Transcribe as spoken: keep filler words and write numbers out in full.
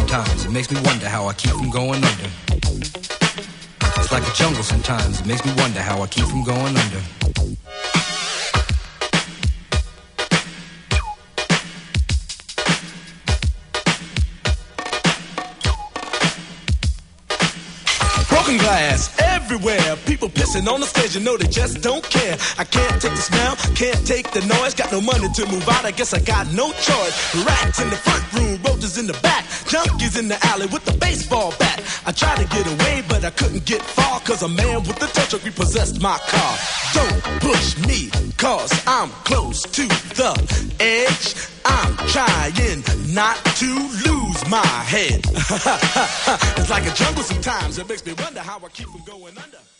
sometimes. It makes me wonder how I keep from going under. It's like a jungle sometimes. It makes me wonder how I keep from going under. Broken glass everywhere, people pissing on the stage, you know they just don't care. I can't take the smell, can't take the noise, got no money to move out, I guess I got no choice. Rats in the front room, roaches in the back, junkies in the alley with the baseball bat. I tried to get away, but I couldn't get far, cause a man with a tow truck repossessed my car. Don't push me, cause I'm close to the edge. I'm trying not to lose my head. It's like a jungle sometimes, it makes me wonder how I keep from going under.